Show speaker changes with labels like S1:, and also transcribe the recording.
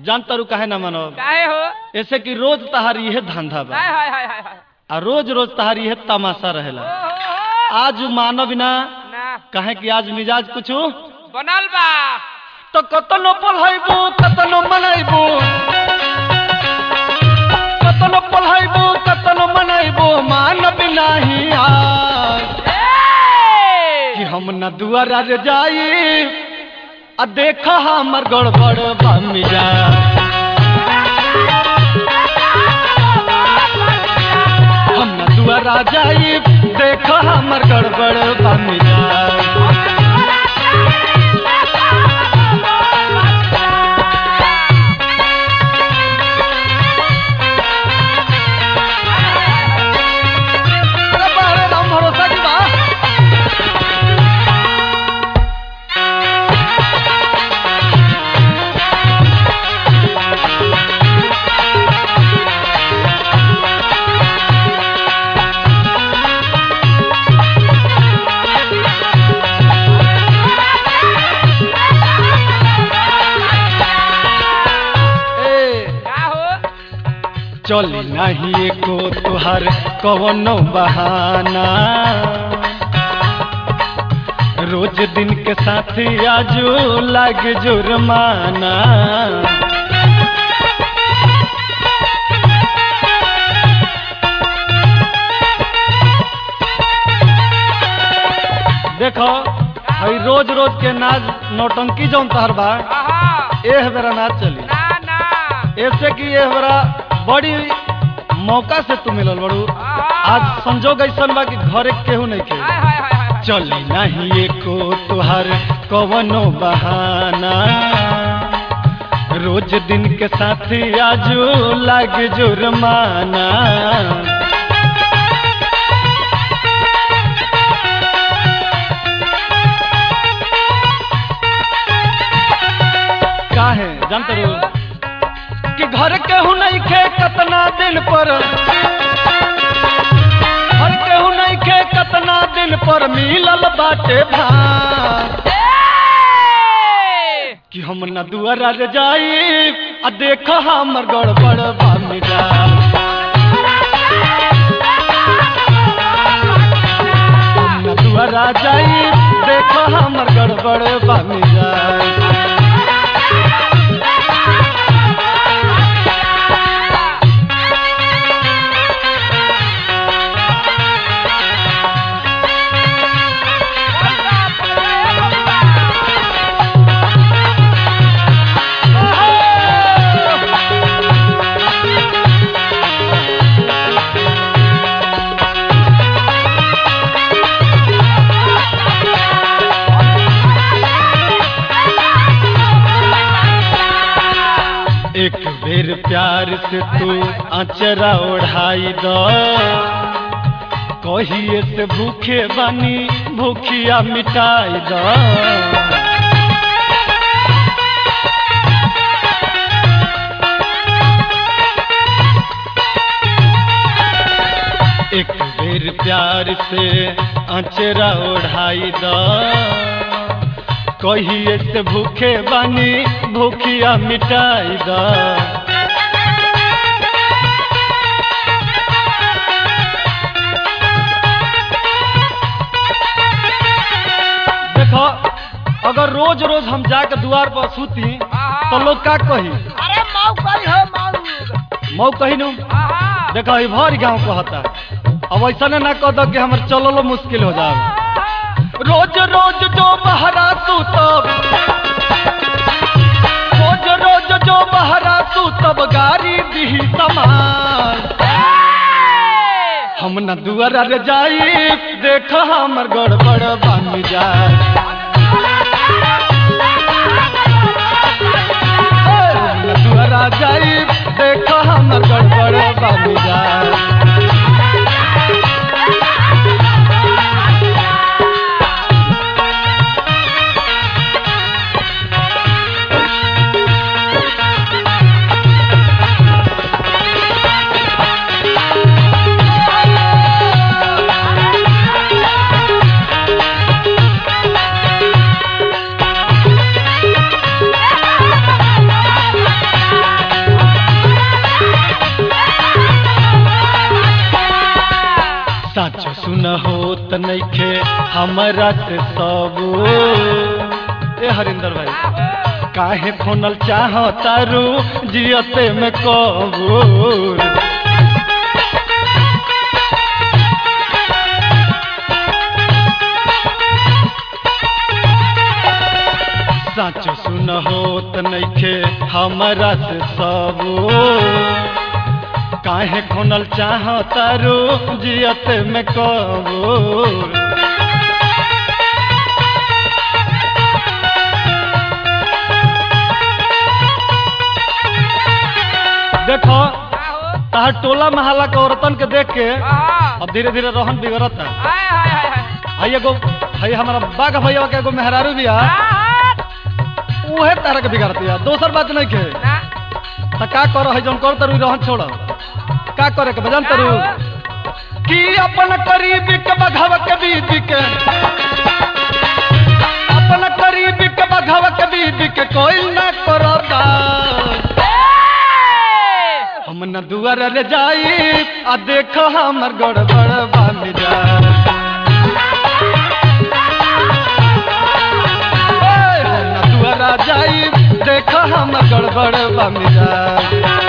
S1: जानता रू काहे ना मानो
S2: काहे हो
S1: ऐसे कि रोज तहारी है धंधा बा
S2: हाय हाय हाय हाय हाय
S1: आ रोज रोज तहारी है तमाशा रहेला आज मानव ना
S2: ना
S1: काहे कि आज मिजाज कुछ
S2: बनल बा
S1: तो कतनो पढ़ाइबू कतनो मनाइबू कतनो पढ़ाइबू कतनो मनाइबू मानव नाही आज कि हम न दुआरा रे जाई आ देखा हमर गड़बड़ बा मिजाज हम न दुआरा जाई देखा हमर गड़बड़ बा मिजाज चली नहीं एको तुहार कवनो बहाना रोज दिन के साथ आजू लाग जुर्माना देखो भाई रोज रोज के नाच नौटंकी जौन तहर बा एह बेरा ना चली ऐसे कि एह बेरा बड़ी मौका से तू मिलल बड़ू आज संजोग ऐसन बा कि घरे केहू नहीं के चली नहीं एको तुहार कवनो बहाना रोज दिन के साथ आजू लाग जुर्माना काहे जानते हो कि घर केहू नहीं खे कतना दिन पर घर केहू नहीं खे कतना दिन पर मिलल बाटे भान कि हम न दुआरा रे जाई आ देख हमर गड़बड़ बा मिजाज हम न दुआरा जाई देख हमर गड़बड़ बा मिजाज एक बेर प्यार से तू आचरा ओढ़ाई दो कहिए से भूखे बानी भूखिया मिटाई दो एक बेर प्यार से आचरा ओढ़ाई दो कहिए से भूखे बानी भूखिया मिटाई दा देखो अगर रोज रोज हम जाके द्वार पर सूती तो लोग का कही
S2: अरे मऊ कही हो
S1: मऊ कही नु देखो भर गाँव कहता अब ऐसा ना कह दो कि हमारे चलो मुश्किल हो जाए रोज रोज जो बहरा सूतब रोज रोज जो बहरा सूतब गारी दी समान हम न दुआरा रे जाई देख हमर गड़बड़ बा मिजाज हम न दुआरा जाई देख हमर गड़बड़ बा मिजाज नइखे हमरा से सब ए हरिंदर भाई काहे खोनल चाहतारू जियते में कबूर साचो सुन होत नइखे हमरा से सब काहे खोनल चाहतारू जियते में कबूर देखो तार टोला महला के औरतन के देख के अब धीरे धीरे रोहन बिगड़ता है एगो है हमारा बाघ भैया के एगो मेहरारू भी उहे तारा के बिगाड़ती है दोसर बात नहीं के तो का करो है जौन कर तरु रोहन छोड़ का करे के बजान तरु कि अपन करीब के बघाव के बीबी के अपन करीब के बघाव के बीबी के कोई ना करता हम न दुआर रे जाई आ देखो हमर गड़बड़ बामी जा हम न दुआर जाई देखो हमर गड़बड़ बामी जा